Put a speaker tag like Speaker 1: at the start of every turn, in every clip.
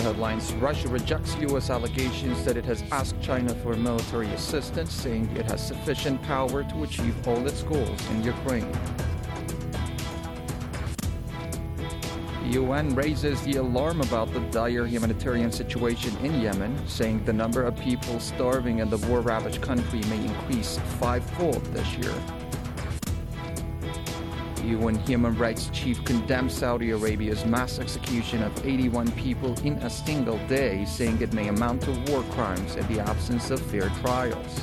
Speaker 1: headlines. Russia rejects U.S. allegations that it has asked China for military assistance, saying it has sufficient power to achieve all its goals in Ukraine. The UN raises the alarm about the dire humanitarian situation in Yemen, saying the number of people starving in the war-ravaged country may increase fivefold this year. The UN Human Rights Chief condemns Saudi Arabia's mass execution of 81 people in a single day, saying it may amount to war crimes in the absence of fair trials.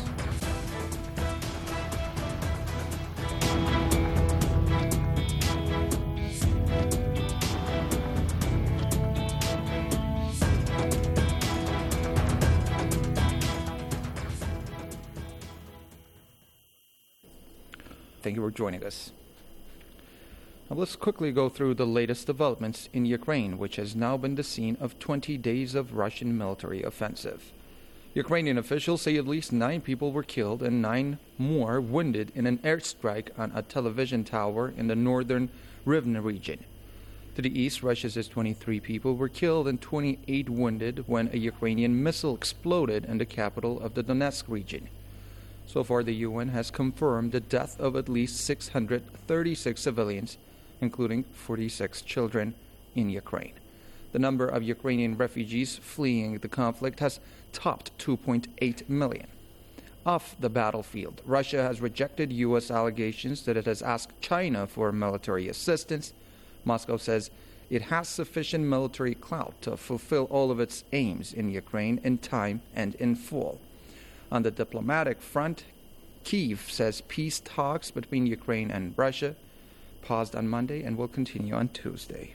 Speaker 1: Thank you for joining us. Now let's quickly go through the latest developments in Ukraine, which has now been the scene of 20 days of Russian military offensive. Ukrainian officials say at least 9 people were killed and 9 more wounded in an airstrike on a television tower in the northern Rivne region. To the east, Russia says 23 people were killed and 28 wounded when a Ukrainian missile exploded in the capital of the Donetsk region. So far, the UN has confirmed the death of at least 636 civilians, including 46 children, in Ukraine. The number of Ukrainian refugees fleeing the conflict has topped 2.8 million. Off the battlefield, Russia has rejected U.S. allegations that it has asked China for military assistance. Moscow says it has sufficient military clout to fulfill all of its aims in Ukraine in time and in full. On the diplomatic front, Kyiv says peace talks between Ukraine and Russia paused on Monday and will continue on Tuesday.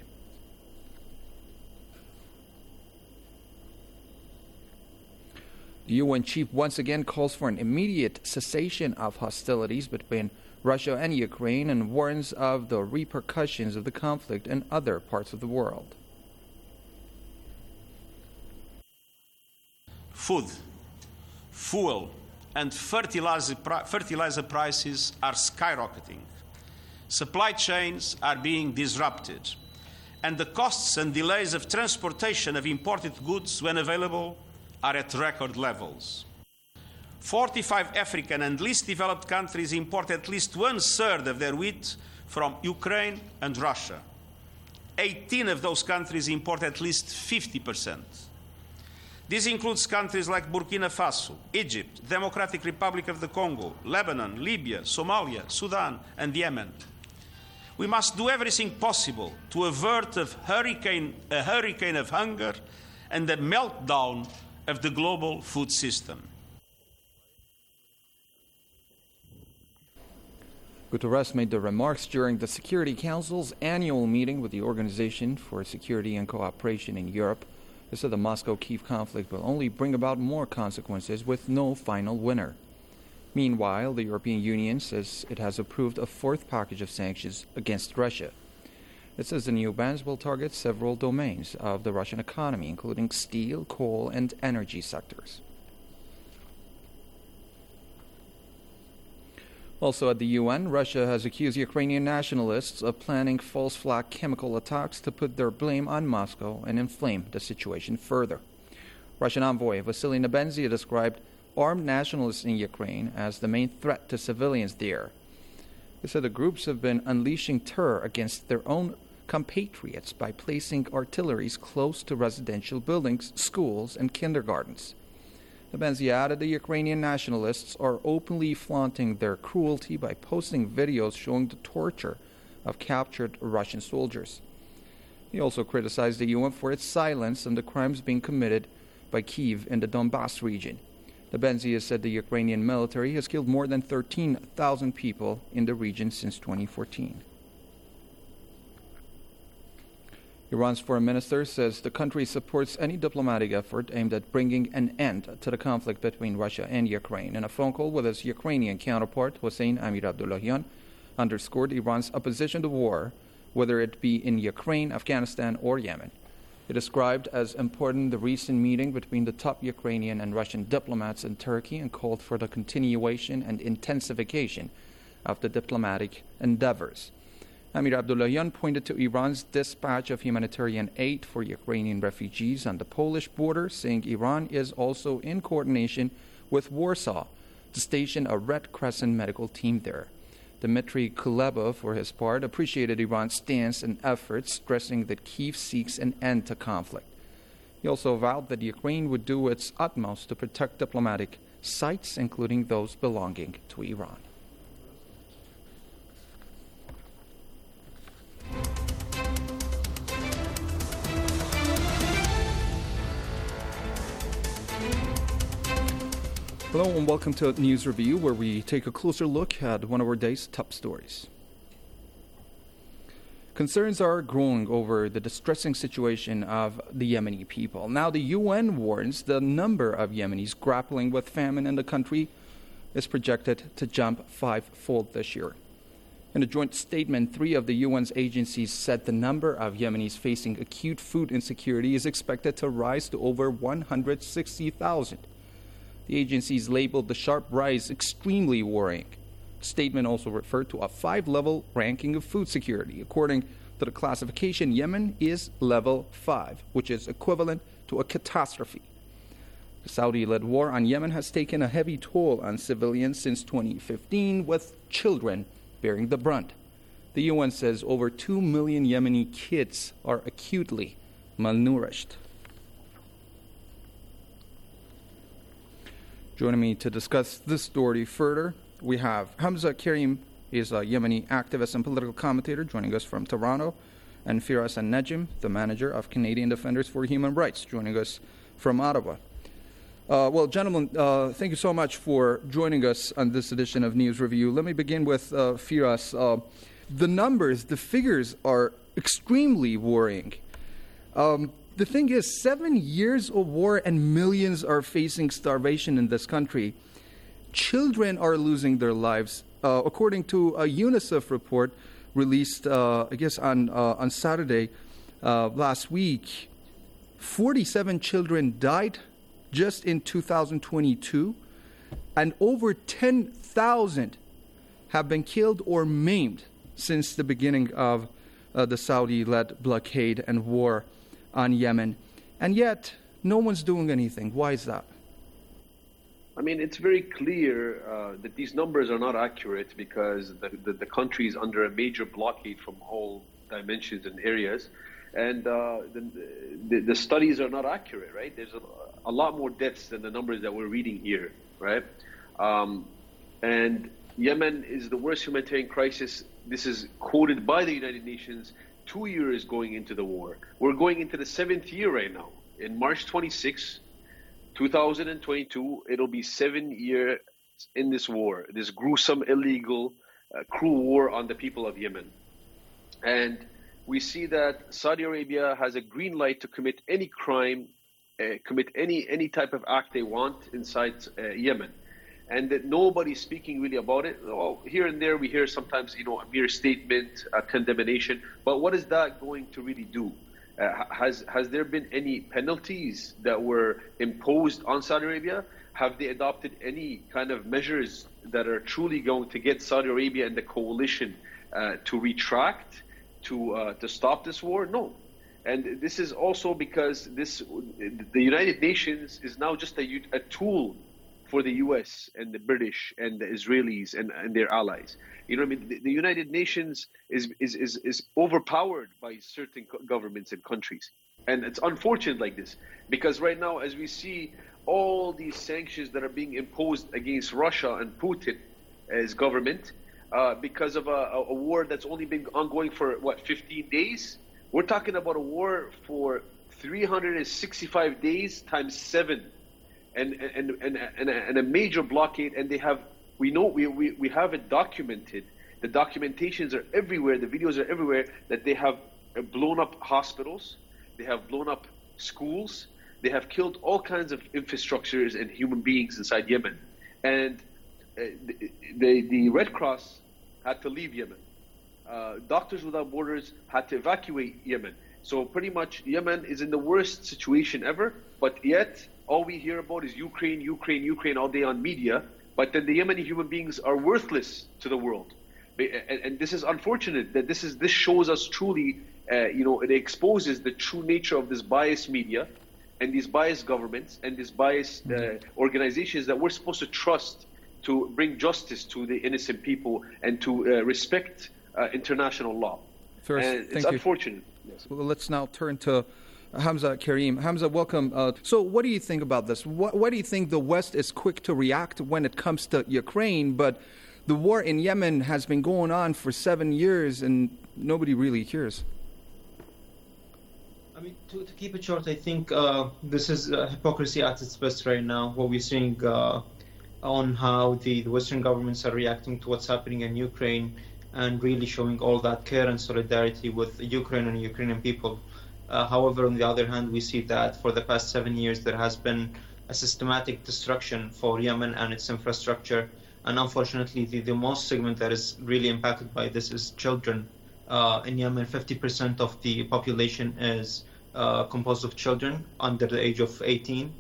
Speaker 1: The UN chief once again calls for an immediate cessation of hostilities between Russia and Ukraine and warns of the repercussions of the conflict in other parts of the world.
Speaker 2: Food, fuel, and fertilizer prices are skyrocketing. Supply chains are being disrupted, and the costs and delays of transportation of imported goods, when available, are at record levels. 45 African and least developed countries import at least 1/3 of their wheat from Ukraine and Russia. 18 of those countries import at least 50%. This includes countries like Burkina Faso, Egypt, Democratic Republic of the Congo, Lebanon, Libya, Somalia, Sudan, and Yemen. We must do everything possible to avert a hurricane of hunger and the meltdown of the global food system.
Speaker 1: Guterres made the remarks during the Security Council's annual meeting with the Organization for Security and Cooperation in Europe. He said the Moscow-Kyiv conflict will only bring about more consequences with no final winner. Meanwhile, the European Union says it has approved a 4th package of sanctions against Russia. It says the new bans will target several domains of the Russian economy, including steel, coal, and energy sectors. Also at the UN, Russia has accused Ukrainian nationalists of planning false flag chemical attacks to put their blame on Moscow and inflame the situation further. Russian envoy Vasily Nebenzia described armed nationalists in Ukraine as the main threat to civilians there. They said the groups have been unleashing terror against their own compatriots by placing artilleries close to residential buildings, schools, and kindergartens. Nebenzia added the Ukrainian nationalists are openly flaunting their cruelty by posting videos showing the torture of captured Russian soldiers. He also criticized the UN for its silence on the crimes being committed by Kyiv in the Donbass region. Nebenzia said the Ukrainian military has killed more than 13,000 people in the region since 2014. Iran's foreign minister says the country supports any diplomatic effort aimed at bringing an end to the conflict between Russia and Ukraine. In a phone call with his Ukrainian counterpart, Hossein Amir-Abdollahian underscored Iran's opposition to war, whether it be in Ukraine, Afghanistan, or Yemen. He described as important the recent meeting between the top Ukrainian and Russian diplomats in Turkey and called for the continuation and intensification of the diplomatic endeavors. Amir Abdullahian pointed to Iran's dispatch of humanitarian aid for Ukrainian refugees on the Polish border, saying Iran is also in coordination with Warsaw to station a Red Crescent medical team there. Dmitry Kuleba, for his part, appreciated Iran's stance and efforts, stressing that Kyiv seeks an end to conflict. He also vowed that Ukraine would do its utmost to protect diplomatic sites, including those belonging to Iran. Hello and welcome to News Review, where we take a closer look at one of our day's top stories. Concerns are growing over the distressing situation of the Yemeni people. Now, the UN warns the number of Yemenis grappling with famine in the country is projected to jump five-fold this year. In a joint statement, 3 of the UN's agencies said the number of Yemenis facing acute food insecurity is expected to rise to over 160,000. The agencies labeled the sharp rise extremely worrying. The statement also referred to a 5-level ranking of food security. According to the classification, Yemen is level 5, which is equivalent to a catastrophe. The Saudi-led war on Yemen has taken a heavy toll on civilians since 2015, with children bearing the brunt. The UN says over 2 million Yemeni kids are acutely malnourished. Joining me to discuss this story further, we have Hamza Karim. He is a Yemeni activist and political commentator joining us from Toronto, and Firas Al-Najim, the manager of Canadian Defenders for Human Rights, joining us from Ottawa. Well, gentlemen, thank you so much for joining us on this edition of News Review. Let me begin with Firas. The numbers, the figures are extremely worrying. The thing is, 7 years of war and millions are facing starvation in this country. Children are losing their lives. According to a UNICEF report released, on Saturday last week, 47 children died just in 2022, and over 10,000 have been killed or maimed since the beginning of the Saudi-led blockade and war on Yemen. And yet, no one's doing anything. Why is that?
Speaker 3: I mean, it's very clear that these numbers are not accurate because the country is under a major blockade from all dimensions and areas. And the studies are not accurate, right? There's a lot more deaths than the numbers that we're reading here, right? And Yemen is the worst humanitarian crisis. This is quoted by the United Nations 2 years going into the war. We're going into the 7th year right now. In March 26, 2022, it'll be 7 years in this war, this gruesome, illegal, cruel war on the people of Yemen. And we see that Saudi Arabia has a green light to commit any crime, commit any type of act they want inside Yemen. And that nobody's speaking really about it. Well, here and there we hear sometimes, a mere statement, a condemnation. But what is that going to really do? Has there been any penalties that were imposed on Saudi Arabia? Have they adopted any kind of measures that are truly going to get Saudi Arabia and the coalition to retract, to stop this war? No. And this is also because the United Nations is now just a tool for the U.S. and the British and the Israelis and their allies. You know what I mean? The United Nations is overpowered by certain governments and countries. And it's unfortunate like this, because right now, as we see all these sanctions that are being imposed against Russia and Putin as government, because of a war that's only been ongoing for, 15 days? We're talking about a war for 365 days times 7. And a major blockade, and we have it documented. The documentations are everywhere, the videos are everywhere, that they have blown up hospitals, they have blown up schools, they have killed all kinds of infrastructures and human beings inside Yemen. And the Red Cross had to leave Yemen. Doctors Without Borders had to evacuate Yemen. So pretty much Yemen is in the worst situation ever, but yet all we hear about is Ukraine all day on media, but then the Yemeni human beings are worthless to the world. And this is unfortunate that this shows us truly, it exposes the true nature of this biased media and these biased governments and these biased organizations that we're supposed to trust to bring justice to the innocent people and to respect international law.
Speaker 1: First,
Speaker 3: and it's unfortunate. Yes.
Speaker 1: Well, let's now turn to Hamza Karim. Hamza, welcome. So what do you think about this? Why do you think the West is quick to react when it comes to Ukraine, but the war in Yemen has been going on for 7 years and nobody really cares?
Speaker 4: I mean, to keep it short, I think this is hypocrisy at its best right now, what we're seeing on how the Western governments are reacting to what's happening in Ukraine and really showing all that care and solidarity with Ukraine and Ukrainian people. However, on the other hand, we see that for the past 7 years, there has been a systematic destruction for Yemen and its infrastructure. And unfortunately, the most segment that is really impacted by this is children. In Yemen, 50% of the population is composed of children under the age of 18.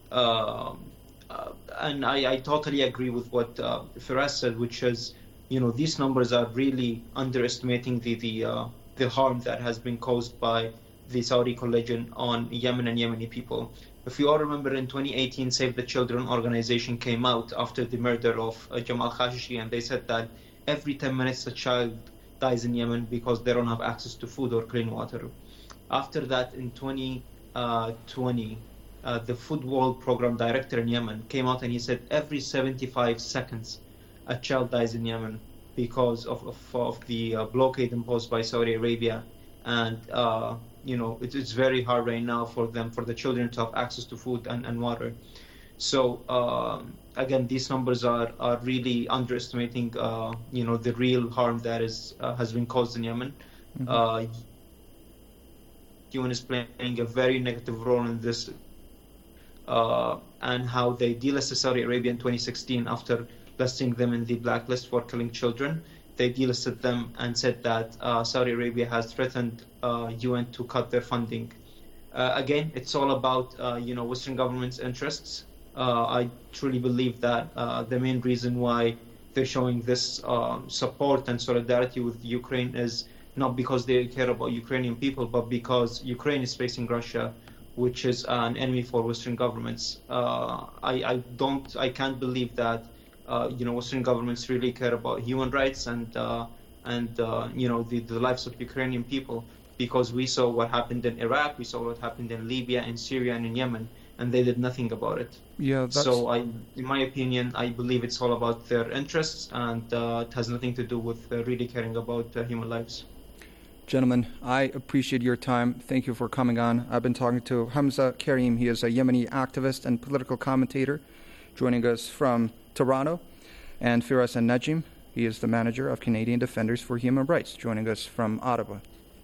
Speaker 4: And I totally agree with what Firas said, which is, these numbers are really underestimating the harm that has been caused by the Saudi coalition on Yemen and Yemeni people. If you all remember, in 2018, Save the Children organization came out after the murder of Jamal Khashoggi, and they said that every 10 minutes a child dies in Yemen because they don't have access to food or clean water. After that, in 2020, the Food World Program Director in Yemen came out and he said every 75 seconds a child dies in Yemen because of the blockade imposed by Saudi Arabia. And it's very hard right now for the children to have access to food and water. So again, these numbers are really underestimating the real harm that has been caused in Yemen. Mm-hmm. UN is playing a very negative role in this, and how they delisted Saudi Arabia in 2016 after listing them in the blacklist for killing children. They delisted them and said that Saudi Arabia has threatened UN to cut their funding. Again, it's all about Western governments' interests. I truly believe that the main reason why they're showing this support and solidarity with Ukraine is not because they care about Ukrainian people, but because Ukraine is facing Russia, which is an enemy for Western governments. I can't believe that Western governments really care about human rights and the lives of Ukrainian people, because we saw what happened in Iraq, we saw what happened in Libya, in Syria, and in Yemen, and they did nothing about it.
Speaker 1: Yeah.
Speaker 4: So in my opinion, I believe it's all about their interests, and it has nothing to do with really caring about human lives.
Speaker 1: Gentlemen, I appreciate your time. Thank you for coming on. I've been talking to Hamza Karim. He is a Yemeni activist and political commentator, joining us from Toronto, and Firas Najim. He is the manager of Canadian Defenders for Human Rights, joining us from Ottawa.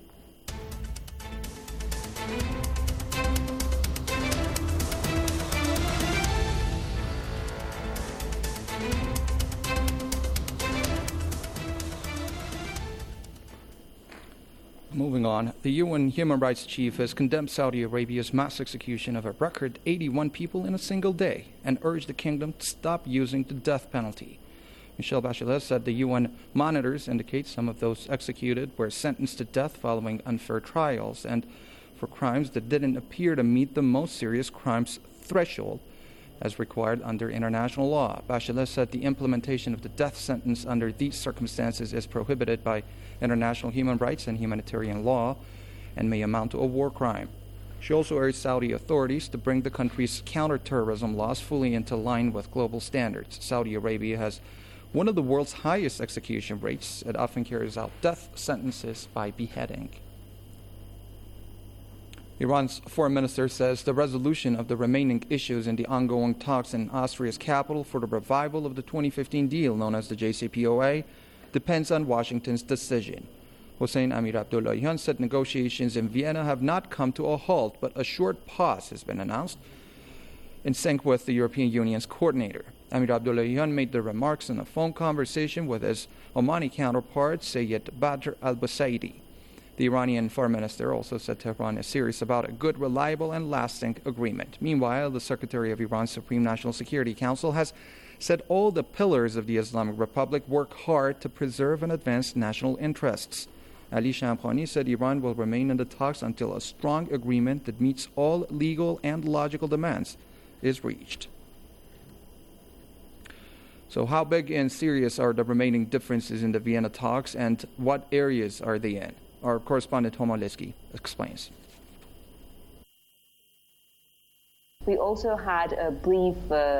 Speaker 1: Moving on, the UN Human Rights Chief has condemned Saudi Arabia's mass execution of a record 81 people in a single day and urged the kingdom to stop using the death penalty. Michelle Bachelet said the UN monitors indicate some of those executed were sentenced to death following unfair trials and for crimes that didn't appear to meet the most serious crimes threshold as required under international law. Bachelet said the implementation of the death sentence under these circumstances is prohibited by international human rights and humanitarian law and may amount to a war crime. She also urged Saudi authorities to bring the country's counterterrorism laws fully into line with global standards. Saudi Arabia has one of the world's highest execution rates. It often carries out death sentences by beheading. Iran's foreign minister says the resolution of the remaining issues in the ongoing talks in Austria's capital for the revival of the 2015 deal known as the JCPOA depends on Washington's decision. Hossein Amir Abdullahian said negotiations in Vienna have not come to a halt, but a short pause has been announced in sync with the European Union's coordinator. Amir Abdullahian made the remarks in a phone conversation with his Omani counterpart, Sayyid Badr al-Busaidi. The Iranian foreign minister also said Tehran is serious about a good, reliable, and lasting agreement. Meanwhile, the Secretary of Iran's Supreme National Security Council has said all the pillars of the Islamic Republic work hard to preserve and advance national interests. Ali Shamkhani said Iran will remain in the talks until a strong agreement that meets all legal and logical demands is reached. So how big and serious are the remaining differences in the Vienna talks, and what areas are they in? Our correspondent Homa Liski explains.
Speaker 5: We also had a brief,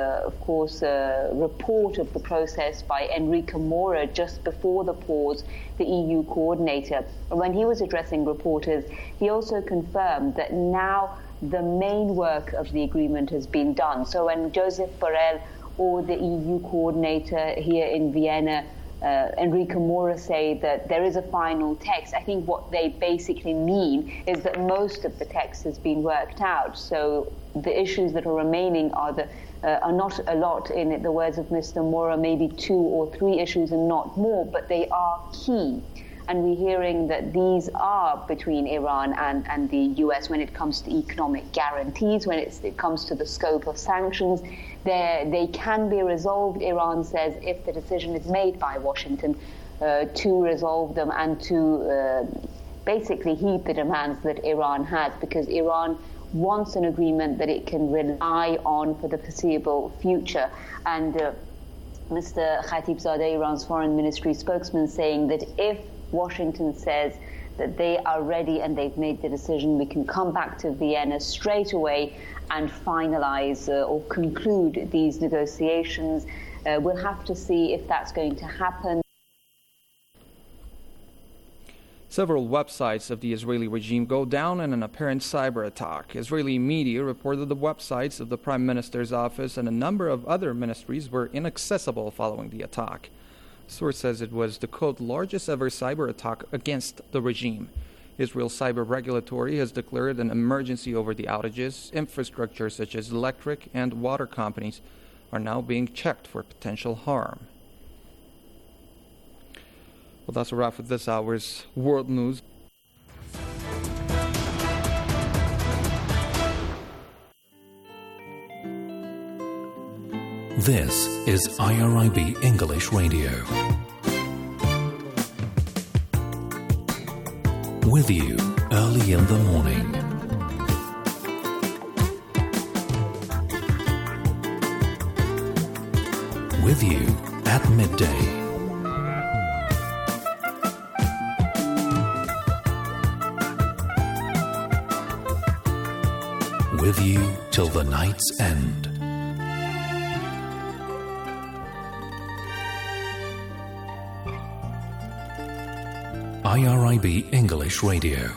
Speaker 5: report of the process by Enrique Mora just before the pause, the EU coordinator. When he was addressing reporters, he also confirmed that now the main work of the agreement has been done. So when Joseph Borrell or the EU coordinator here in Vienna, Enrique Mora, say that there is a final text, I think what they basically mean is that most of the text has been worked out. So the issues that are remaining are not a lot, in the words of Mr. Mora, maybe 2 or 3 issues and not more, but they are key. And we're hearing that these are between Iran and the US when it comes to economic guarantees, when it comes to the scope of sanctions. They can be resolved, Iran says, if the decision is made by Washington to resolve them and to basically heed the demands that Iran has, because Iran wants an agreement that it can rely on for the foreseeable future. And Mr. Khatibzadeh, Iran's foreign ministry spokesman, saying that if Washington says that they are ready and they've made the decision, we can come back to Vienna straight away and finalize or conclude these negotiations. We'll have to see if that's going to happen.
Speaker 1: Several websites of the Israeli regime go down in an apparent cyber attack. Israeli media reported the websites of the Prime Minister's office and a number of other ministries were inaccessible following the attack. The source says it was the, quote, largest ever cyber attack against the regime. Israel's cyber regulatory has declared an emergency over the outages. Infrastructure such as electric and water companies are now being checked for potential harm. Well, that's a wrap for this hour's World News.
Speaker 6: This is IRIB English Radio. With you early in the morning. With you at midday. With you till the night's end. IRIB English Radio.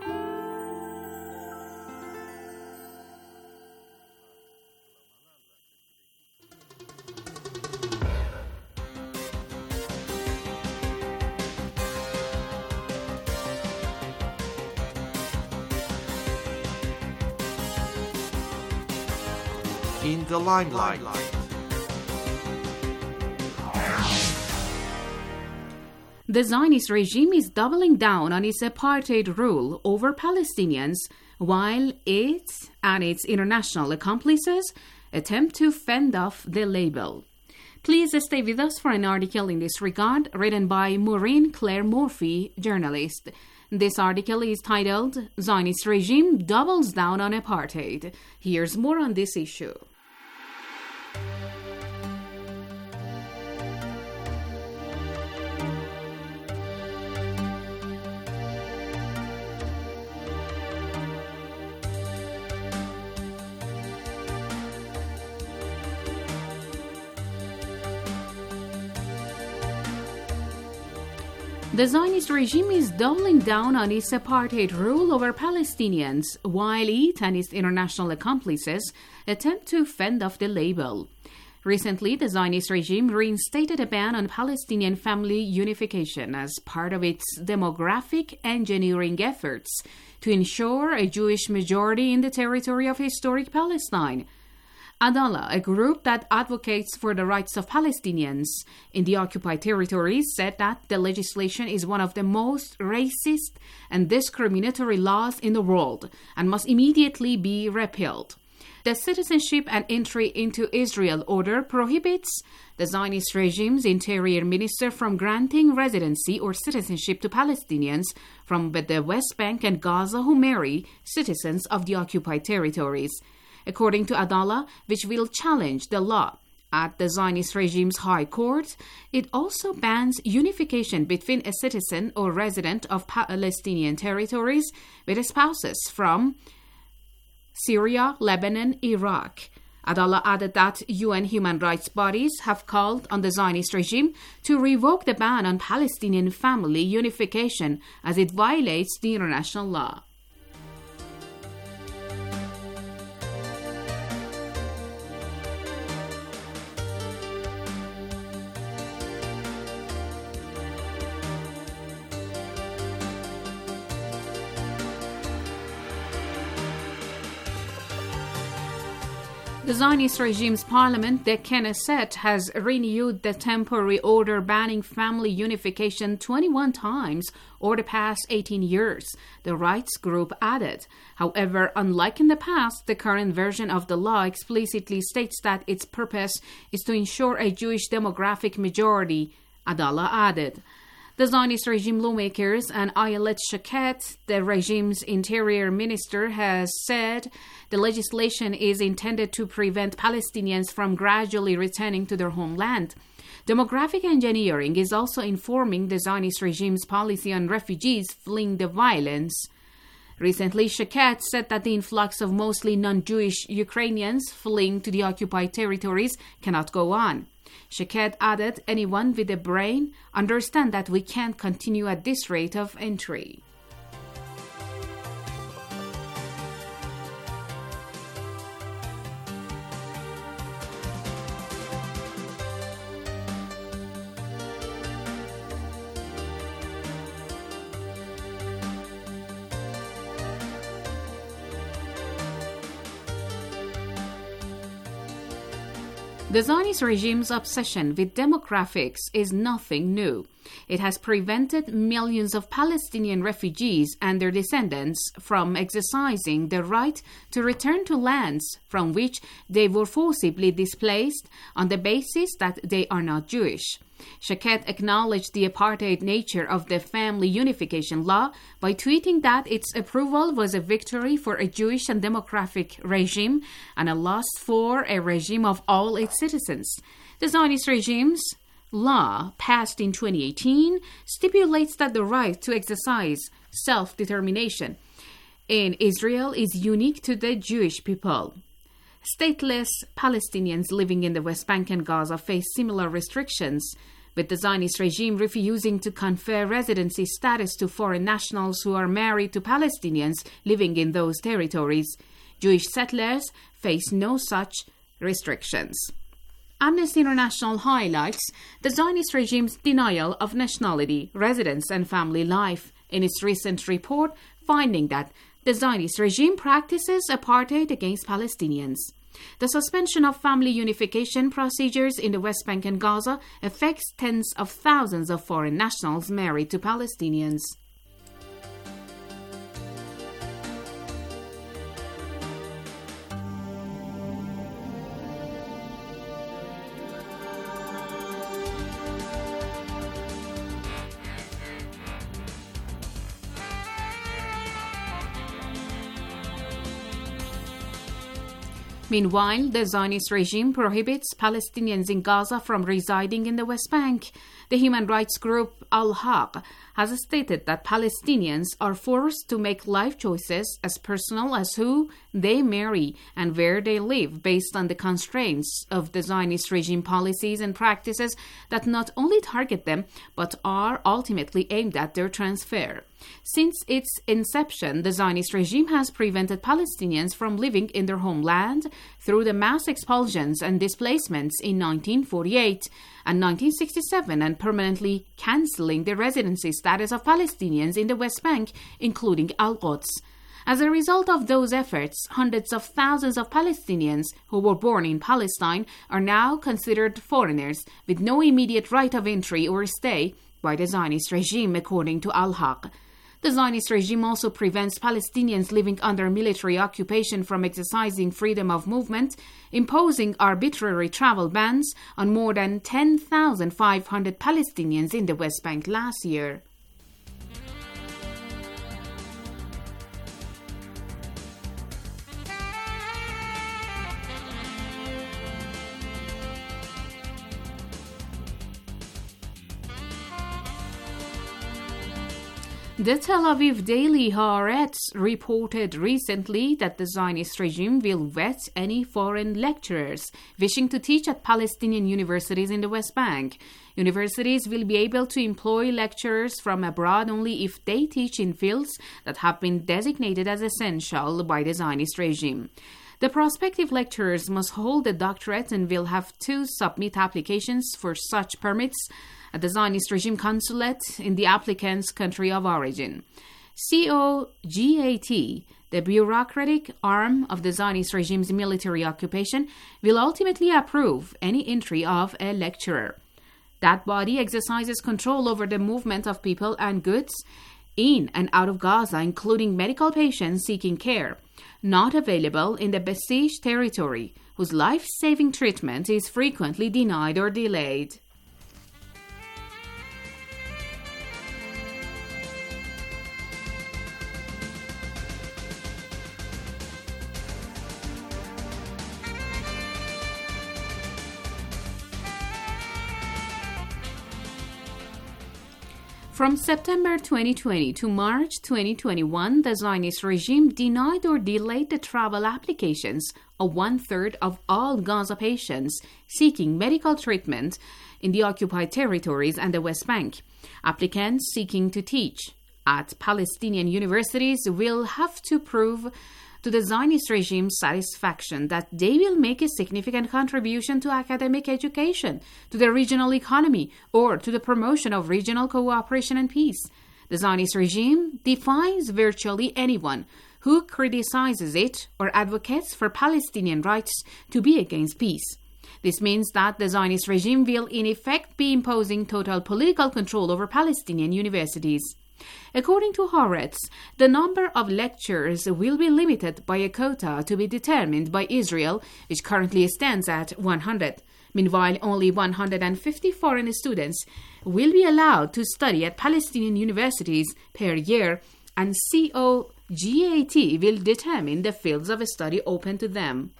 Speaker 7: In the limelight.
Speaker 8: The Zionist regime is doubling down on its apartheid rule over Palestinians, while it and its international accomplices attempt to fend off the label. Please stay with us for an article in this regard, written by Maureen Claire Murphy, journalist. This article is titled, Zionist Regime Doubles Down on Apartheid. Here's more on this issue. The Zionist regime is doubling down on its apartheid rule over Palestinians, while it and its international accomplices attempt to fend off the label. Recently, the Zionist regime reinstated a ban on Palestinian family unification as part of its demographic engineering efforts to ensure a Jewish majority in the territory of historic Palestine. Adallah, a group that advocates for the rights of Palestinians in the occupied territories, said that the legislation is one of the most racist and discriminatory laws in the world and must immediately be repealed. The Citizenship and Entry into Israel order prohibits the Zionist regime's interior minister from granting residency or citizenship to Palestinians from the West Bank and Gaza who marry citizens of the occupied territories. According to Adalah, which will challenge the law at the Zionist regime's High Court, it also bans unification between a citizen or resident of Palestinian territories with spouses from Syria, Lebanon, Iraq. Adalah added that UN human rights bodies have called on the Zionist regime to revoke the ban on Palestinian family unification as it violates the international law. The Zionist regime's parliament, the Knesset, has renewed the temporary order banning family unification 21 times over the past 18 years, the rights group added. However, unlike in the past, the current version of the law explicitly states that its purpose is to ensure a Jewish demographic majority, Adalah added. The Zionist regime lawmakers and Ayelet Shaked, the regime's interior minister, has said the legislation is intended to prevent Palestinians from gradually returning to their homeland. Demographic engineering is also informing the Zionist regime's policy on refugees fleeing the violence. Recently, Shaked said that the influx of mostly non-Jewish Ukrainians fleeing to the occupied territories cannot go on. Shaked added, anyone with a brain understand that we can't continue at this rate of entry. The Zionist regime's obsession with demographics is nothing new. It has prevented millions of Palestinian refugees and their descendants from exercising the right to return to lands from which they were forcibly displaced on the basis that they are not Jewish. Shaked acknowledged the apartheid nature of the family unification law by tweeting that its approval was a victory for a Jewish and democratic regime and a loss for a regime of all its citizens. The Zionist regime's law, passed in 2018, stipulates that the right to exercise self-determination in Israel is unique to the Jewish people. Stateless Palestinians living in the West Bank and Gaza face similar restrictions, with the Zionist regime refusing to confer residency status to foreign nationals who are married to Palestinians living in those territories. Jewish settlers face no such restrictions. Amnesty International highlights the Zionist regime's denial of nationality, residence, and family life in its recent report, finding that the Zionist regime practices apartheid against Palestinians. The suspension of family unification procedures in the West Bank and Gaza affects tens of thousands of foreign nationals married to Palestinians. Meanwhile, the Zionist regime prohibits Palestinians in Gaza from residing in the West Bank. The human rights group Al-Haq has stated that Palestinians are forced to make life choices as personal as who they marry and where they live based on the constraints of the Zionist regime policies and practices that not only target them but are ultimately aimed at their transfer. Since its inception, the Zionist regime has prevented Palestinians from living in their homeland through the mass expulsions and displacements in 1948 and 1967 and permanently cancelling the residency status of Palestinians in the West Bank, including Al-Quds. As a result of those efforts, hundreds of thousands of Palestinians who were born in Palestine are now considered foreigners with no immediate right of entry or stay by the Zionist regime, according to Al-Haq. The Zionist regime also prevents Palestinians living under military occupation from exercising freedom of movement, imposing arbitrary travel bans on more than 10,500 Palestinians in the West Bank last year. The Tel Aviv Daily Haaretz reported recently that the Zionist regime will vet any foreign lecturers wishing to teach at Palestinian universities in the West Bank. Universities will be able to employ lecturers from abroad only if they teach in fields that have been designated as essential by the Zionist regime. The prospective lecturers must hold a doctorate and will have to submit applications for such permits at the Zionist regime consulate in the applicant's country of origin. COGAT, the bureaucratic arm of the Zionist regime's military occupation, will ultimately approve any entry of a lecturer. That body exercises control over the movement of people and goods in and out of Gaza, including medical patients seeking care, not available in the besieged territory, whose life-saving treatment is frequently denied or delayed. From September 2020 to March 2021, the Zionist regime denied or delayed the travel applications of one-third of all Gaza patients seeking medical treatment in the occupied territories and the West Bank. Applicants seeking to teach at Palestinian universities will have to prove to the Zionist regime's satisfaction that they will make a significant contribution to academic education, to the regional economy, or to the promotion of regional cooperation and peace. The Zionist regime defines virtually anyone who criticizes it or advocates for Palestinian rights to be against peace. This means that the Zionist regime will in effect be imposing total political control over Palestinian universities. According to Haaretz, the number of lecturers will be limited by a quota to be determined by Israel, which currently stands at 100. Meanwhile, only 150 foreign students will be allowed to study at Palestinian universities per year, and COGAT will determine the fields of study open to them.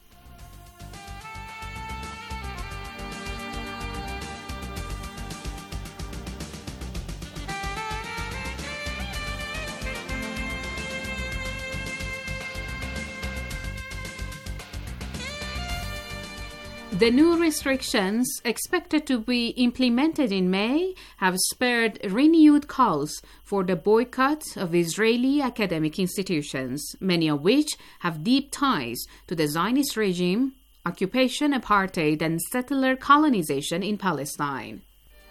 Speaker 8: The new restrictions, expected to be implemented in May, have spurred renewed calls for the boycott of Israeli academic institutions, many of which have deep ties to the Zionist regime, occupation, apartheid, and settler colonization in Palestine.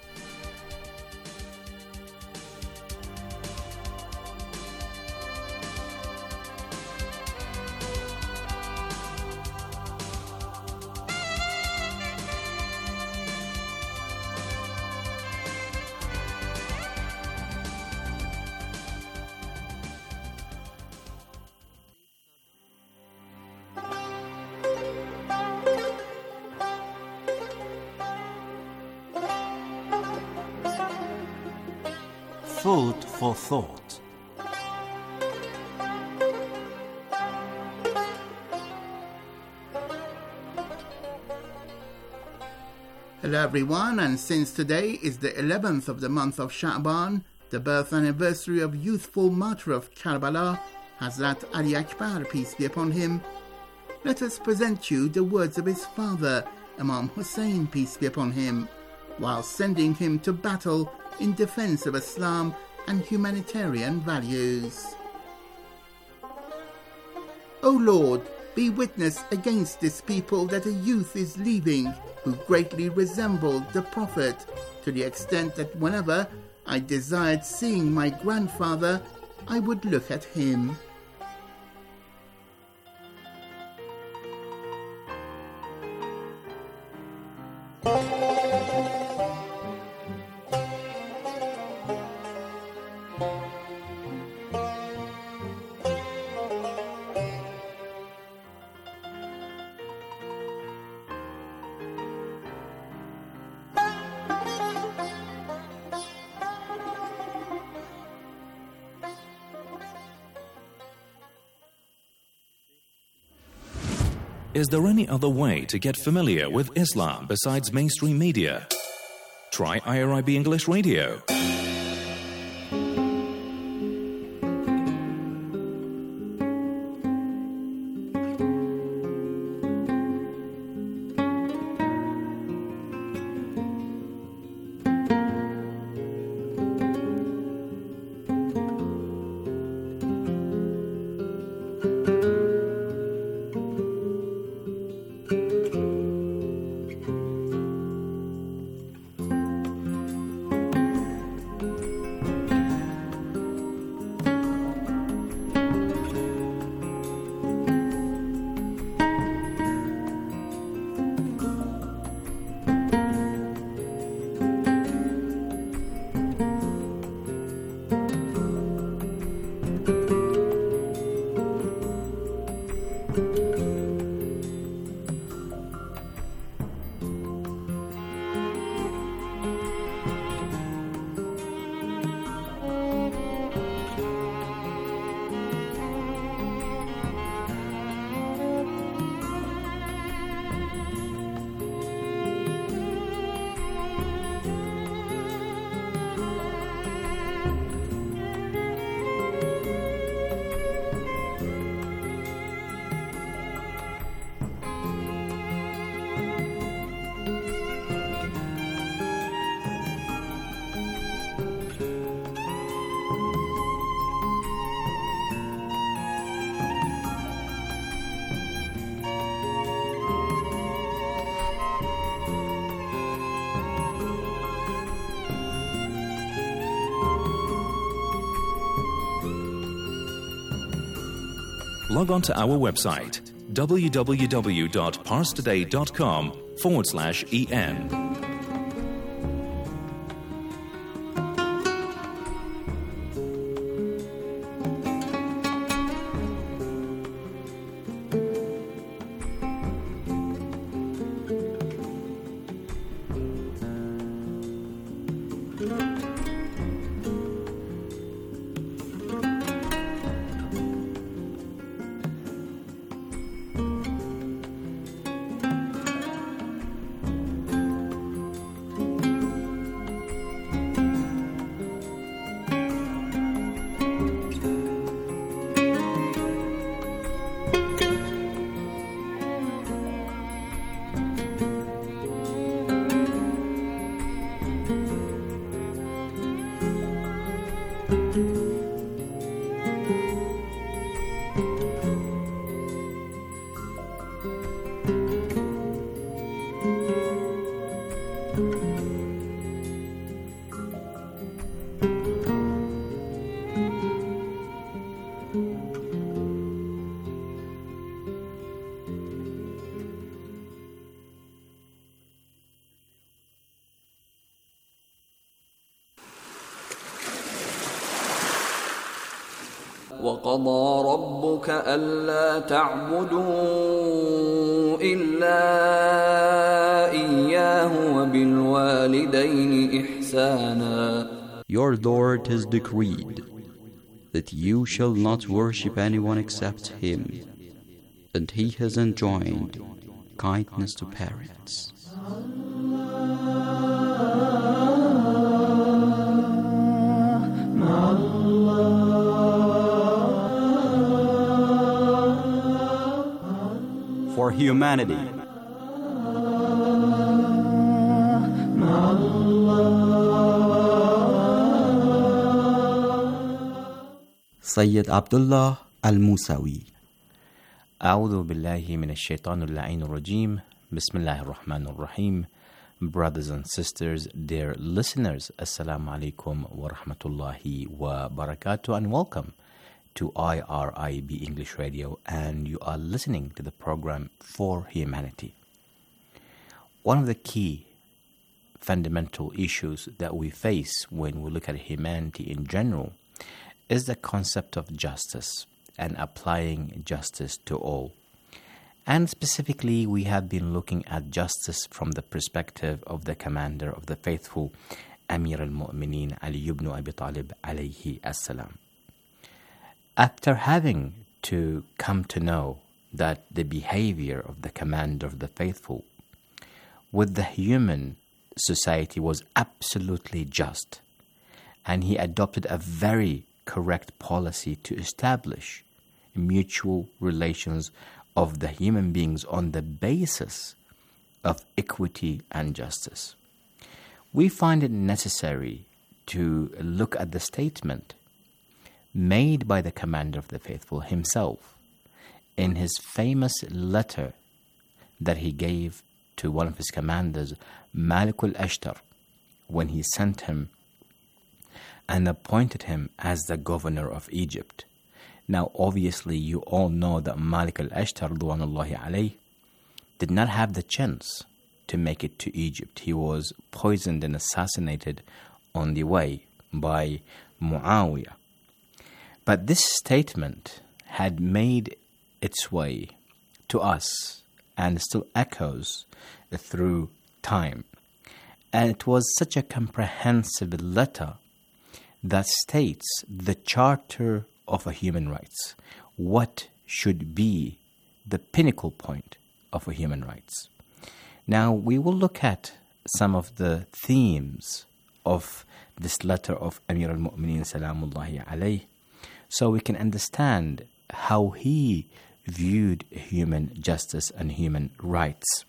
Speaker 7: Food for thought.
Speaker 9: Hello everyone, and since today is the 11th of the month of Sha'ban, the birth anniversary of youthful martyr of Karbala, Hazrat Ali Akbar, peace be upon him, let us present you the words of his father, Imam Hussein, peace be upon him, while sending him to battle in defense of Islam and humanitarian values. O Lord, be witness against this people that a youth is leaving who greatly resembled the Prophet, to the extent that whenever I desired seeing my grandfather, I would look at him.
Speaker 6: Is there any other way to get familiar with Islam besides mainstream media? Try IRIB English Radio. Log on to our website, www.parstoday.com/en.
Speaker 10: وَقَضَى رَبُّكَ أَلَّا تَعْبُدُوا إِلَّا إِيَّاهُ وَبِالْوَالِدَيْنِ إِحْسَانًا.
Speaker 11: Your Lord has decreed that you shall not worship anyone except Him, and He has enjoined kindness to parents. For humanity, Sayyid Abdullah Al-Musawi.
Speaker 12: أعوذ بالله من الشيطان اللعين الرجيم. بسم الله الرحمن الرحيم. Brothers and sisters, dear listeners, Assalamu alaikum wa rahmatullahi wa barakatuh, and welcome to IRIB English Radio, and you are listening to the program For Humanity. One of the key fundamental issues that we face when we look at humanity in general is the concept of justice and applying justice to all. And specifically, we have been looking at justice from the perspective of the commander of the faithful, Amir al-Mu'mineen Ali ibn Abi Talib alayhi as-salam. After having to come to know that the behavior of the commander of the faithful with the human society was absolutely just, and he adopted a very correct policy to establish mutual relations of the human beings on the basis of equity and justice. We find it necessary to look at the statement made by the commander of the faithful himself in his famous letter that he gave to one of his commanders, Malik al-Ashtar, when he sent him and appointed him as the governor of Egypt. Now, obviously, you all know that Malik al-Ashtar, Ridwanullahi alayh, did not have the chance to make it to Egypt. He was poisoned and assassinated on the way by Muawiyah. But this statement had made its way to us and still echoes through time. And it was such a comprehensive letter that states the charter of a human rights, what should be the pinnacle point of a human rights. Now, we will look at some of the themes of this letter of Amir al-Mu'mineen Salamullahi alayh, so we can understand how he viewed human justice and human rights.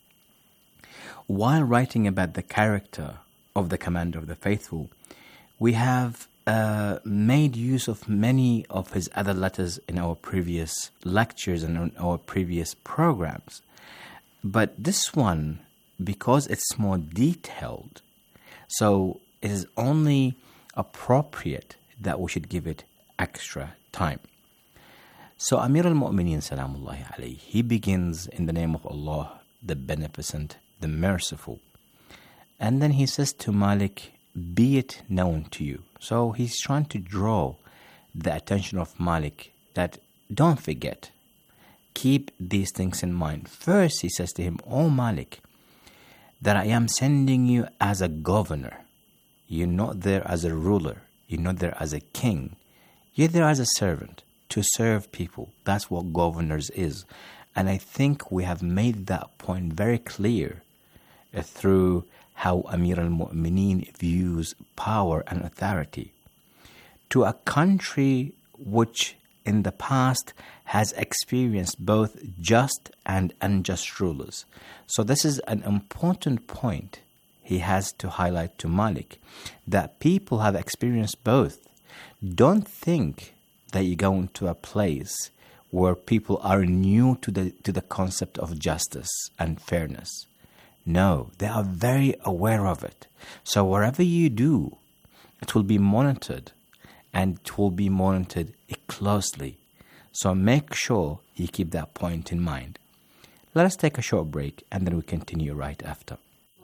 Speaker 12: While writing about the character of the commander of the faithful, we have made use of many of his other letters in our previous lectures and in our previous programs. But this one, because it's more detailed, so it is only appropriate that we should give it extra time. So Amir al-Mu'mineen Salamullahi alayhi, he begins in the name of Allah, the Beneficent, the Merciful. And then he says to Malik, be it known to you. So he's trying to draw the attention of Malik that don't forget, keep these things in mind. First, he says to him, O Malik, that I am sending you as a governor. You're not there as a ruler. You're not there as a king. You're there as a servant to serve people. That's what governors is. And I think we have made that point very clear through how Amir al-Mu'mineen views power and authority. To a country which in the past has experienced both just and unjust rulers. So this is an important point he has to highlight to Malik, that people have experienced both. Don't think that you go into a place where people are new to the concept of justice and fairness. No, they are very aware of it. So wherever you do, it will be monitored, and it will be monitored closely. So make sure you keep that point in mind. Let us take a short break, and then we continue right after.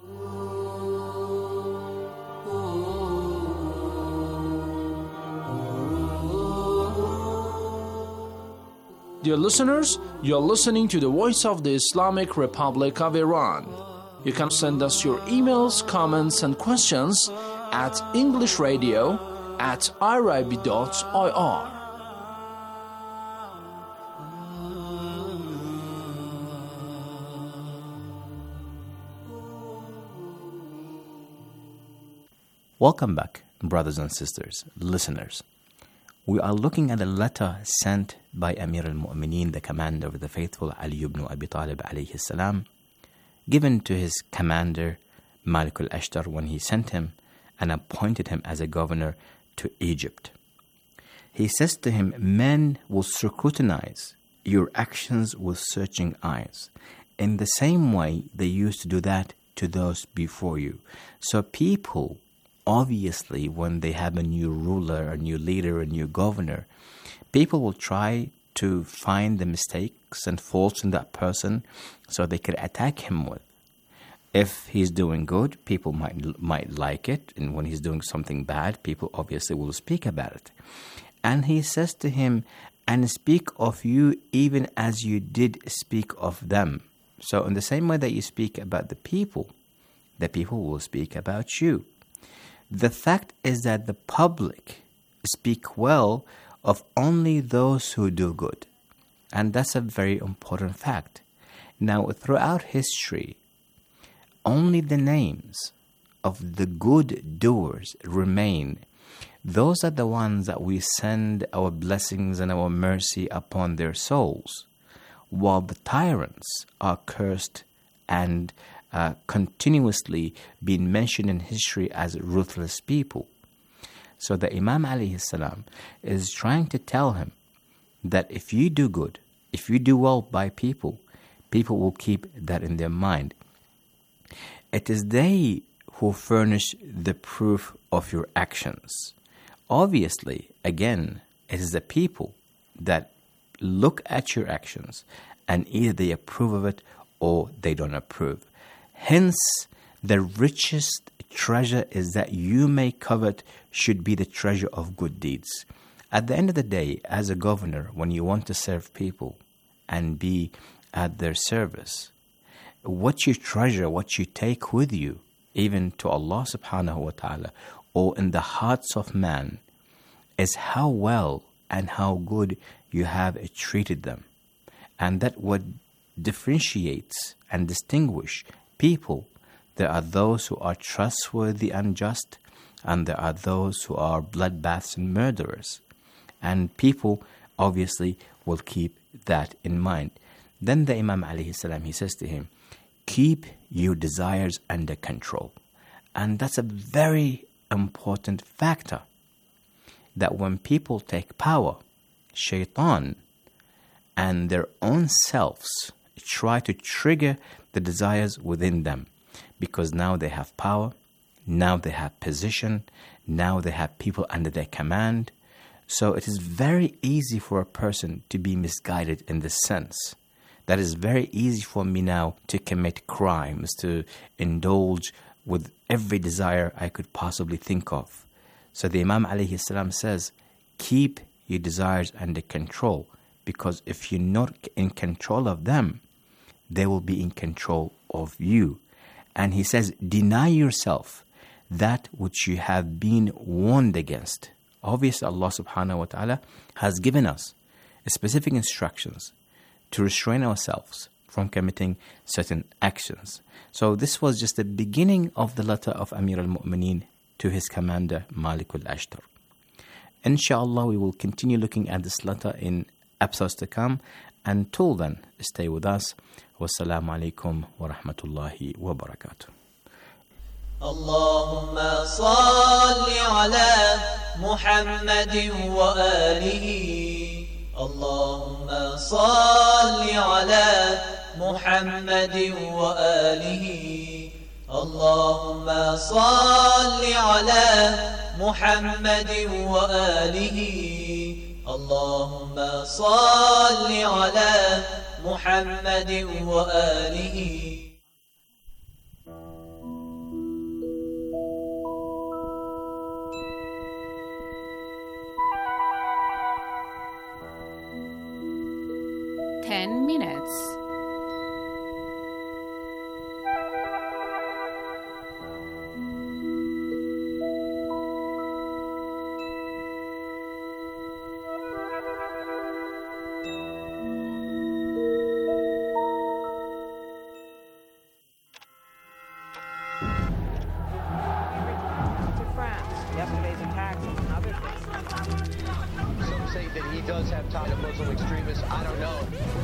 Speaker 13: Dear listeners, you're listening to the Voice of the Islamic Republic of Iran. You can send us your emails, comments, and questions at englishradio@irib.ir.
Speaker 12: Welcome back, brothers and sisters, listeners. We are looking at a letter sent by Amir al-Mu'mineen, the commander of the faithful, Ali ibn Abi Talib alayhi salam, given to his commander, Malik al-Ashtar, when he sent him and appointed him as a governor to Egypt. He says to him, men will scrutinize your actions with searching eyes, in the same way they used to do that to those before you. So people, obviously, when they have a new ruler, a new leader, a new governor, people will try to find the mistakes and faults in that person so they could attack him with. If he's doing good, people might like it, and when he's doing something bad, people obviously will speak about it. And he says to him, and speak of you even as you did speak of them. So in the same way that you speak about the people will speak about you. The fact is that the public speak well of only those who do good. And that's a very important fact. Now, throughout history, only the names of the good doers remain. Those are the ones that we send our blessings and our mercy upon their souls, while the tyrants are cursed and continuously being mentioned in history as ruthless people. So the Imam alayhi salam is trying to tell him that if you do good, if you do well by people, people will keep that in their mind. It is they who furnish the proof of your actions. Obviously, again, it is the people that look at your actions and either they approve of it or they don't approve. Hence, the richest treasure is that you may covet should be the treasure of good deeds. At the end of the day, as a governor, when you want to serve people and be at their service, what you treasure, what you take with you, even to Allah subhanahu wa ta'ala, or in the hearts of man, is how well and how good you have treated them. And that what differentiates and distinguish people. There are those who are trustworthy and just, and there are those who are bloodbaths and murderers. And people obviously will keep that in mind. Then the Imam alayhi salam, he says to him, keep your desires under control. And that's a very important factor, that when people take power, shaitan and their own selves try to trigger the desires within them, because now they have power, now they have position, now they have people under their command. So it is very easy for a person to be misguided in this sense. That is very easy for me now to commit crimes, to indulge with every desire I could possibly think of. So the Imam alayhi salam says, keep your desires under control, because if you're not in control of them, they will be in control of you. And he says, deny yourself that which you have been warned against. Obviously, Allah subhanahu wa ta'ala has given us specific instructions to restrain ourselves from committing certain actions. So this was just the beginning of the letter of Amir al-Mu'mineen to his commander, Malik al-Ashtar. Inshallah, we will continue looking at this letter in episodes to come. Until then, stay with us. Wassalamu alaikum wa rahmatullahi wa barakatuh.
Speaker 14: اللهم صل على محمد وآله اللهم صل على محمد وآله اللهم صل على محمد وآله اللهم صل على محمد وآله.
Speaker 8: Minutes.
Speaker 15: Yesterday's attacks and other things. Some say that he does have ties to Muslim extremists. I don't know.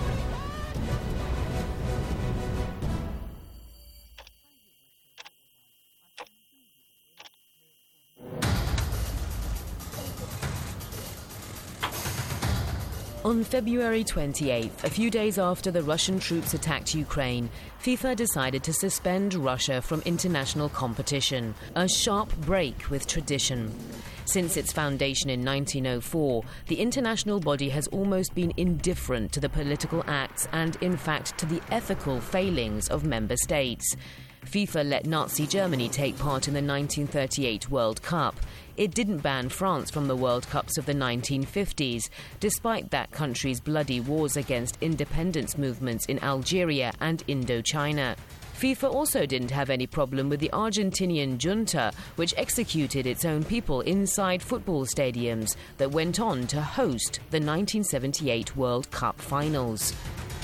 Speaker 16: On February 28th, a few days after the Russian troops attacked Ukraine, FIFA decided to suspend Russia from international competition, a sharp break with tradition. Since its foundation in 1904, the international body has almost been indifferent to the political acts and, in fact, to the ethical failings of member states. FIFA let Nazi Germany take part in the 1938 World Cup. It didn't ban France from the World Cups of the 1950s, despite that country's bloody wars against independence movements in Algeria and Indochina. FIFA also didn't have any problem with the Argentinian junta, which executed its own people inside football stadiums that went on to host the 1978 World Cup finals.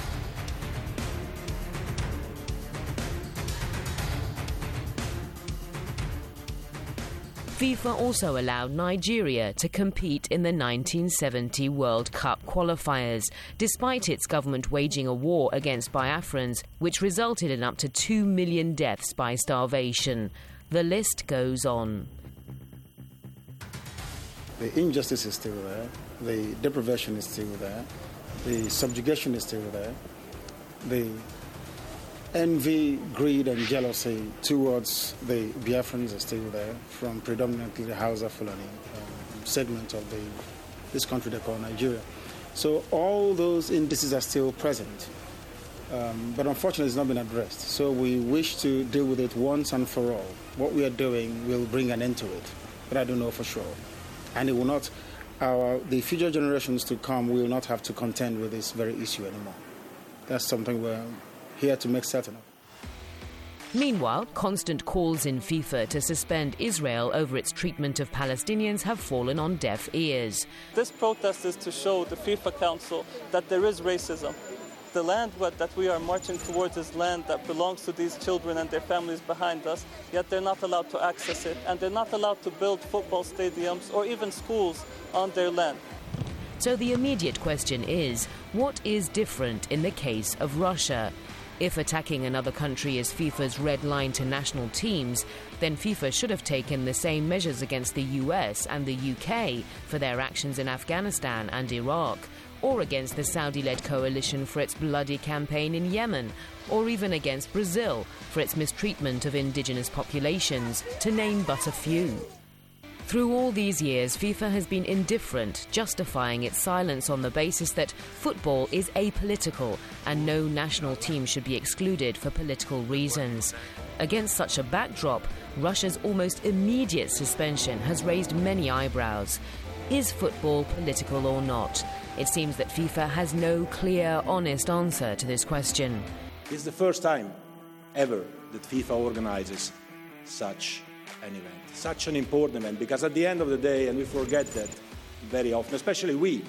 Speaker 16: FIFA also allowed Nigeria to compete in the 1970 World Cup qualifiers, despite its government waging a war against Biafrans, which resulted in up to 2 million deaths by starvation. The list goes on.
Speaker 17: The injustice is still there, the deprivation is still there, the subjugation is still there, the envy, greed and jealousy towards the Biafrans are still there, from predominantly the Hausa Fulani segment of this country they call Nigeria. So all those indices are still present, but unfortunately it's not been addressed. So we wish to deal with it once and for all. What we are doing will bring an end to it, but I don't know for sure. And it will not, the future generations to come will not have to contend with this very issue anymore. That's something we're here to make certain of.
Speaker 16: Meanwhile, constant calls in FIFA to suspend Israel over its treatment of Palestinians have fallen on deaf ears.
Speaker 18: This protest is to show the FIFA Council that there is racism. The land that we are marching towards is land that belongs to these children and their families behind us, yet they're not allowed to access it, and they're not allowed to build football stadiums or even schools on their land.
Speaker 16: So the immediate question is, what is different in the case of Russia? If attacking another country is FIFA's red line to national teams, then FIFA should have taken the same measures against the US and the UK for their actions in Afghanistan and Iraq, or against the Saudi-led coalition for its bloody campaign in Yemen, or even against Brazil for its mistreatment of indigenous populations, to name but a few. Through all these years, FIFA has been indifferent, justifying its silence on the basis that football is apolitical and no national team should be excluded for political reasons. Against such a backdrop, Russia's almost immediate suspension has raised many eyebrows. Is football political or not? It seems that FIFA has no clear, honest answer to this question.
Speaker 19: It's the first time ever that FIFA organizes such an event, such an important event, because at the end of the day, and we forget that very often, especially we,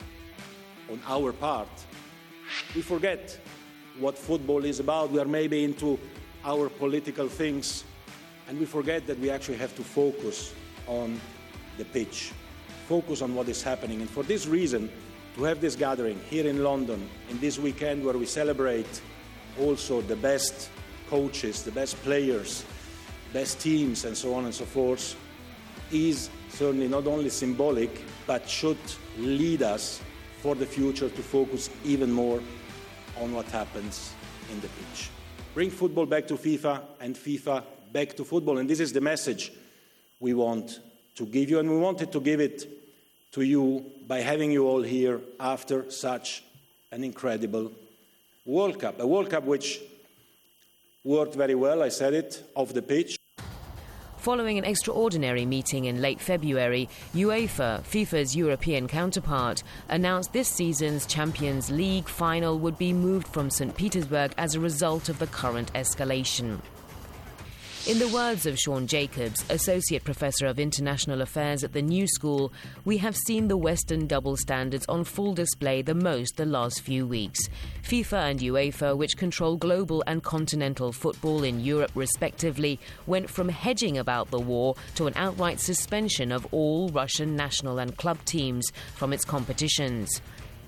Speaker 19: on our part, we forget what football is about. We are maybe into our political things, and we forget that we actually have to focus on the pitch, focus on what is happening. And for this reason, to have this gathering here in London in this weekend where we celebrate also the best coaches, the best players, best teams and so on and so forth, is certainly not only symbolic but should lead us for the future to focus even more on what happens in the pitch. Bring football back to FIFA and FIFA back to football, and this is the message we want to give you, and we wanted to give it to you by having you all here after such an incredible World Cup, a World Cup which worked very well, I said it, off the pitch.
Speaker 16: Following an extraordinary meeting in late February, UEFA, FIFA's European counterpart, announced this season's Champions League final would be moved from St. Petersburg as a result of the current escalation. In the words of Sean Jacobs, Associate Professor of International Affairs at the New School, we have seen the Western double standards on full display the most the last few weeks. FIFA and UEFA, which control global and continental football in Europe respectively, went from hedging about the war to an outright suspension of all Russian national and club teams from its competitions.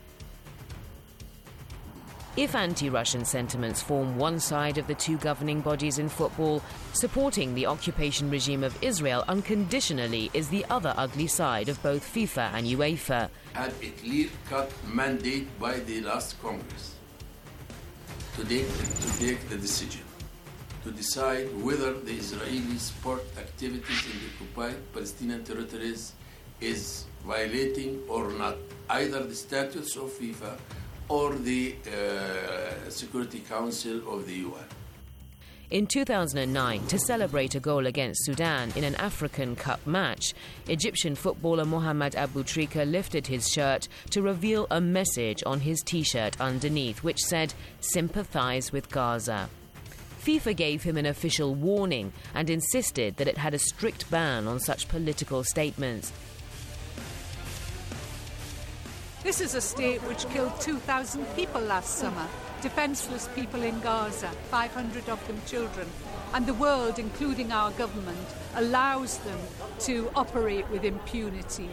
Speaker 16: If anti-Russian sentiments form one side of the two governing bodies in football, supporting the occupation regime of Israel unconditionally is the other ugly side of both FIFA and UEFA.
Speaker 20: Had a clear-cut mandate by the last Congress to take the decision to decide whether the Israeli sport activities in the occupied Palestinian territories is violating or not either the statutes of FIFA or the Security Council of the UN.
Speaker 16: In 2009, to celebrate a goal against Sudan in an African Cup match, Egyptian footballer Mohamed Abou Trika lifted his shirt to reveal a message on his T-shirt underneath, which said, "Sympathize with Gaza." FIFA gave him an official warning and insisted that it had a strict ban on such political statements.
Speaker 21: This is a state which killed 2,000 people last summer, defenceless people in Gaza, 500 of them children. And the world, including our government, allows them to operate with impunity.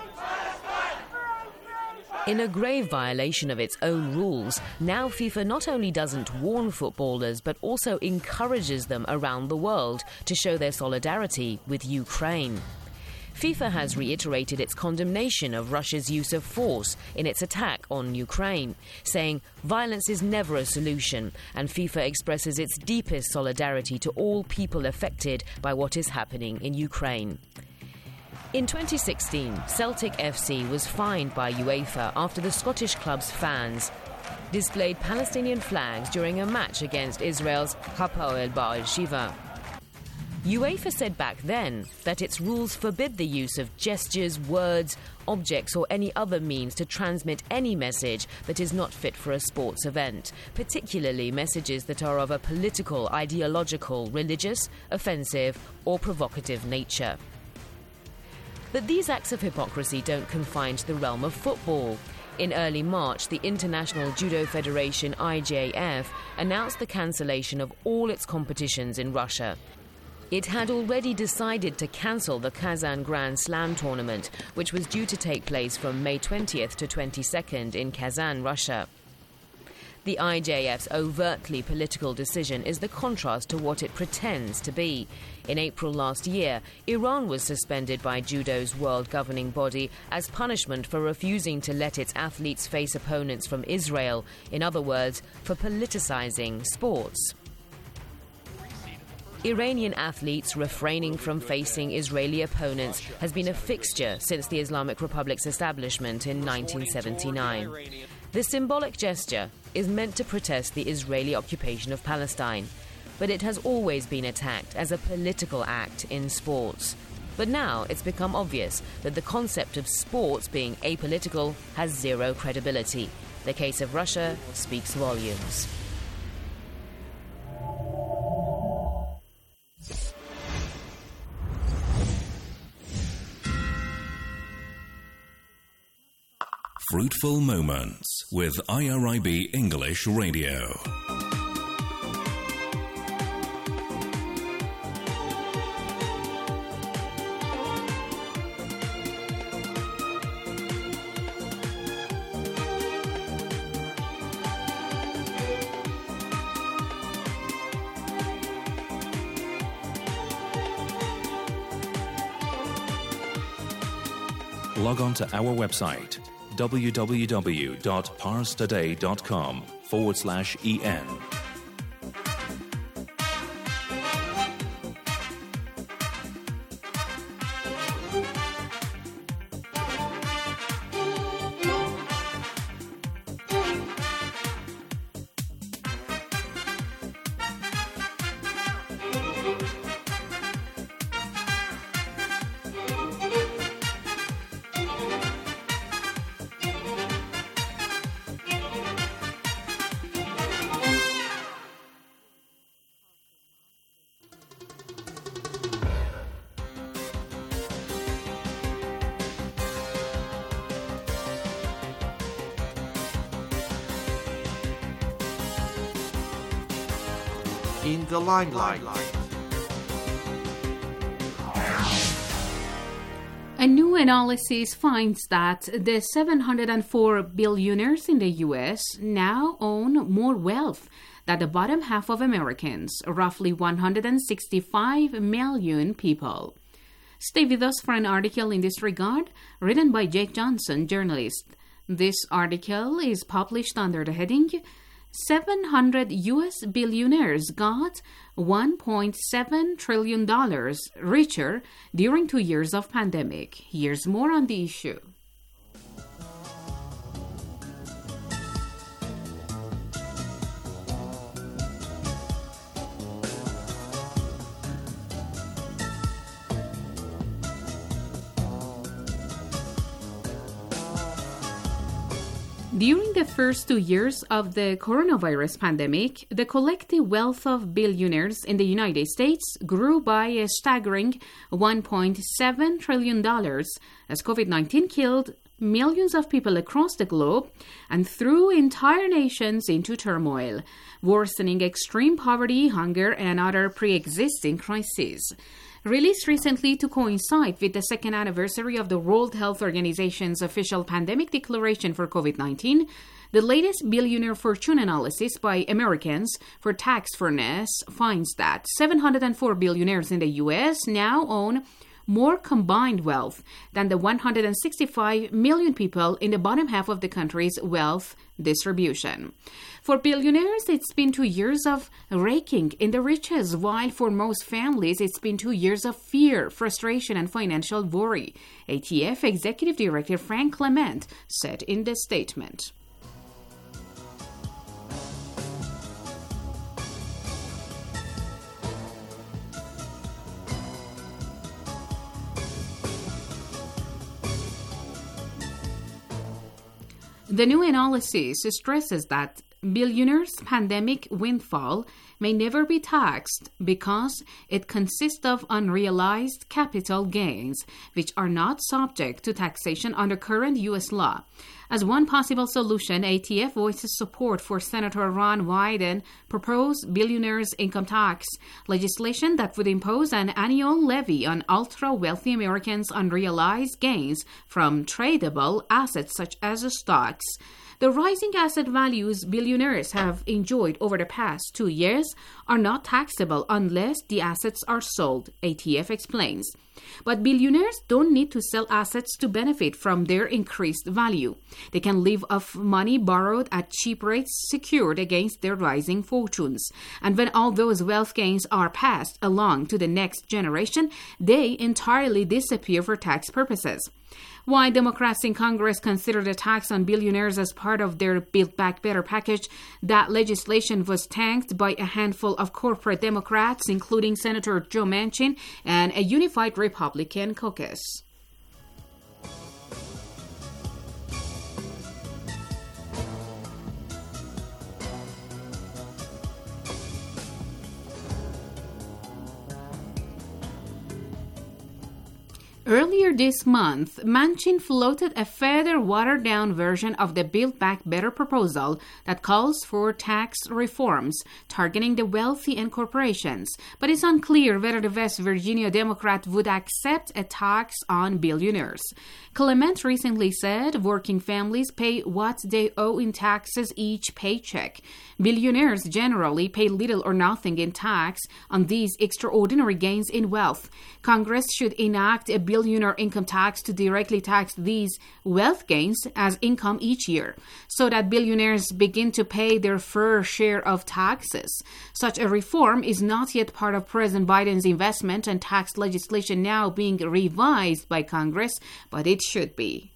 Speaker 16: In a grave violation of its own rules, now FIFA not only doesn't warn footballers, but also encourages them around the world to show their solidarity with Ukraine. FIFA has reiterated its condemnation of Russia's use of force in its attack on Ukraine, saying violence is never a solution, and FIFA expresses its deepest solidarity to all people affected by what is happening in Ukraine. In 2016, Celtic FC was fined by UEFA after the Scottish club's fans displayed Palestinian flags during a match against Israel's Hapoel Be'er-Sheva. UEFA said back then that its rules forbid the use of gestures, words, objects or any other means to transmit any message that is not fit for a sports event, particularly messages that are of a political, ideological, religious, offensive or provocative nature. But these acts of hypocrisy don't confine to the realm of football. In early March, the International Judo Federation, IJF, announced the cancellation of all its competitions in Russia. It had already decided to cancel the Kazan Grand Slam tournament, which was due to take place from May 20th to 22nd in Kazan, Russia. The IJF's overtly political decision is the contrast to what it pretends to be. In April last year, Iran was suspended by judo's world governing body as punishment for refusing to let its athletes face opponents from Israel, in other words, for politicizing sports. Iranian athletes refraining from facing Israeli opponents has been a fixture since the Islamic Republic's establishment in 1979. The symbolic gesture is meant to protest the Israeli occupation of Palestine, but it has always been attacked as a political act in sports. But now it's become obvious that the concept of sports being apolitical has zero credibility. The case of Russia speaks volumes.
Speaker 6: Fruitful Moments with IRIB English Radio. Log on to our website www.parstoday.com/en.
Speaker 7: In the limelight.
Speaker 8: A new analysis finds that the 704 billionaires in the U.S. now own more wealth than the bottom half of Americans, roughly 165 million people. Stay with us for an article in this regard, written by Jake Johnson, journalist. This article is published under the heading 700 U.S. billionaires got $1.7 trillion richer during 2 years of pandemic. Here's more on the issue. During the first 2 years of the coronavirus pandemic, the collective wealth of billionaires in the United States grew by a staggering $1.7 trillion as COVID-19 killed millions of people across the globe and threw entire nations into turmoil, worsening extreme poverty, hunger, and other pre-existing crises. Released recently to coincide with the second anniversary of the World Health Organization's official pandemic declaration for COVID-19, the latest billionaire fortune analysis by Americans for Tax Fairness finds that 704 billionaires in the U.S. now own more combined wealth than the 165 million people in the bottom half of the country's wealth distribution. For billionaires, it's been 2 years of raking in the riches, while for most families, it's been 2 years of fear, frustration, and financial worry, ATF Executive Director Frank Clement said in the statement. The new analysis stresses that billionaires' pandemic windfall may never be taxed because it consists of unrealized capital gains, which are not subject to taxation under current U.S. law. As one possible solution, ATF voices support for Senator Ron Wyden's proposed billionaires' income tax legislation that would impose an annual levy on ultra-wealthy Americans' unrealized gains from tradable assets such as stocks. The rising asset values billionaires have enjoyed over the past 2 years are not taxable unless the assets are sold, ATF explains. But billionaires don't need to sell assets to benefit from their increased value. They can live off money borrowed at cheap rates secured against their rising fortunes. And when all those wealth gains are passed along to the next generation, they entirely disappear for tax purposes. Why Democrats in Congress considered a tax on billionaires as part of their Build Back Better package, that legislation was tanked by a handful of corporate Democrats, including Senator Joe Manchin and a unified Republican caucus. Earlier this month, Manchin floated a further watered-down version of the Build Back Better proposal that calls for tax reforms targeting the wealthy and corporations, but it's unclear whether the West Virginia Democrat would accept a tax on billionaires. Clement recently said working families pay what they owe in taxes each paycheck. Billionaires generally pay little or nothing in tax on these extraordinary gains in wealth. Congress should enact a billionaire income tax to directly tax these wealth gains as income each year, so that billionaires begin to pay their fair share of taxes. Such a reform is not yet part of President Biden's investment and tax legislation now being revised by Congress, but it should be.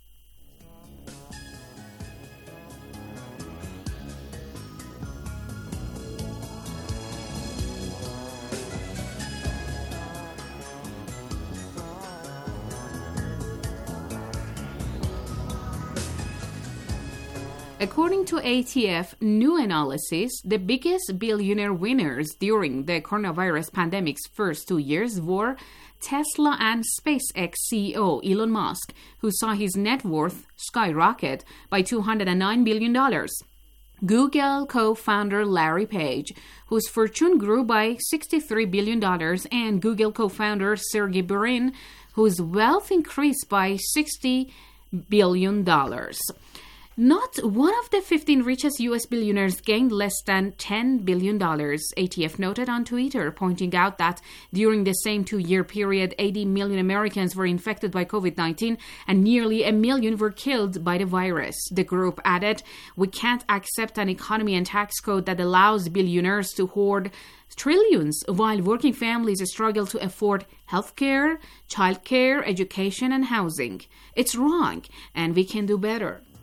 Speaker 8: According to ATF new analysis, the biggest billionaire winners during the coronavirus pandemic's first 2 years were Tesla and SpaceX CEO Elon Musk, who saw his net worth skyrocket by $209 billion. Google co-founder Larry Page, whose fortune grew by $63 billion, and Google co-founder Sergey Brin, whose wealth increased by $60 billion. Not one of the 15 richest U.S. billionaires gained less than $10 billion, ATF noted on Twitter, pointing out that during the same 2-year period, 80 million Americans were infected by COVID-19 and nearly 1 million were killed by the virus. The group added, "We can't accept an economy and tax code that allows billionaires to hoard trillions while working families struggle to afford healthcare, childcare, education, and housing. It's wrong, and we can do better."